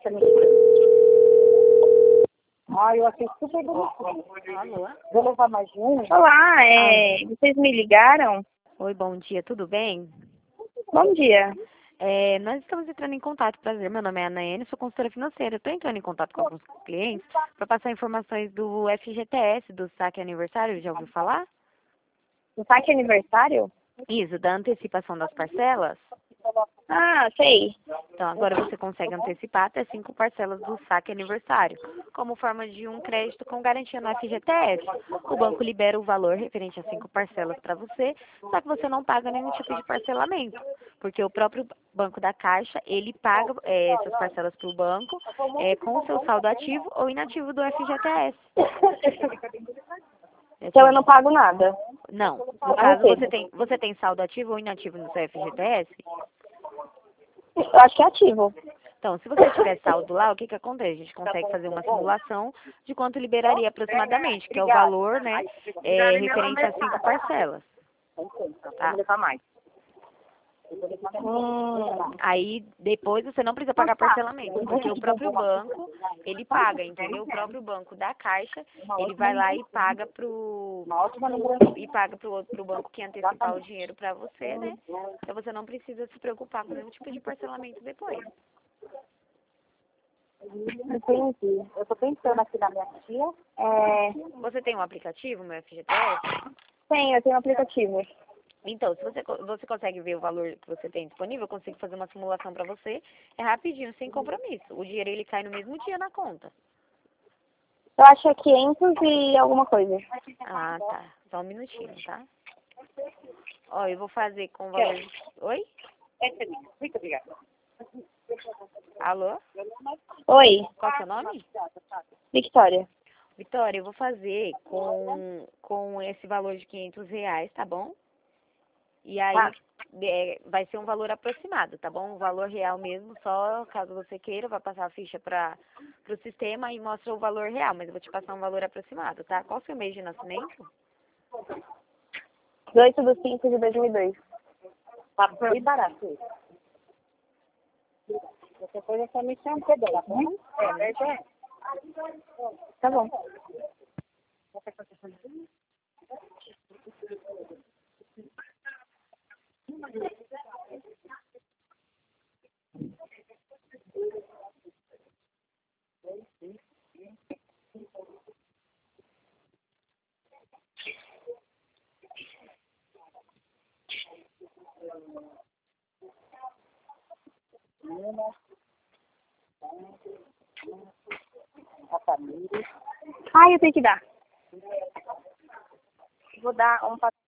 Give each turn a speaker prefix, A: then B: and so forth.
A: Nossa, me... Ai, eu achei super bonitinho.
B: Alô?
A: Vou levar mais um?
C: Olá, vocês me ligaram?
B: Oi, bom dia, tudo bem?
C: Bom dia.
B: Nós estamos entrando em contato, prazer, meu nome é Anaene, sou consultora financeira. Estou entrando em contato com alguns clientes para passar informações do FGTS, do saque aniversário, já ouviu falar?
C: O saque aniversário?
B: Isso, da antecipação das parcelas.
C: Ah, sei.
B: Então, agora você consegue antecipar até 5 parcelas do saque aniversário, como forma de um crédito com garantia no FGTS. O banco libera o valor referente a 5 parcelas para você, só que você não paga nenhum tipo de parcelamento, porque o próprio Banco da Caixa, ele paga essas parcelas para o banco com o seu saldo ativo ou inativo do FGTS.
C: Então eu não pago nada.
B: Não. No caso, você tem saldo ativo ou inativo no seu FGTS?
C: Eu acho que é ativo.
B: Então, se você tiver saldo lá, o que que acontece? A gente consegue fazer uma simulação de quanto liberaria aproximadamente, que é o valor, né, referente a 5 parcelas. Tá?
A: Vou levar mais.
B: Aí, depois, você não precisa pagar parcelamento, porque o próprio banco, ele paga, entendeu? O próprio banco da Caixa, ele vai lá e paga pro banco que antecipar o dinheiro para você, né? Então, você não precisa se preocupar com nenhum tipo de parcelamento depois.
A: Entendi. Eu tô pensando aqui na minha tia.
B: Você tem um aplicativo, meu FGTS?
C: Eu tenho um aplicativo.
B: Então, se você consegue ver o valor que você tem disponível, eu consigo fazer uma simulação para você. É rapidinho, sem compromisso. O dinheiro, ele cai no mesmo dia na conta.
C: Eu acho que é 500 e alguma coisa.
B: Ah, tá. Só um minutinho, tá? Ó, eu vou fazer com o valor... Oi?
A: Muito obrigada.
B: Alô?
C: Oi,
B: Qual é o seu nome?
C: Victoria.
B: Vitória, eu vou fazer com esse valor de R$ 500, tá bom? E aí vai ser um valor aproximado, tá bom? Um valor real mesmo, só caso você queira, vai passar a ficha para o sistema e mostra o valor real, mas eu vou te passar um valor aproximado, tá? Qual o seu mês de nascimento?
C: 8/5/2002.
A: Tá bem barato. Qualquer coisa é só me chamar, tá bom?
C: Tá bom.
A: A família.
C: Ai, eu tenho que dar.
A: Vou dar um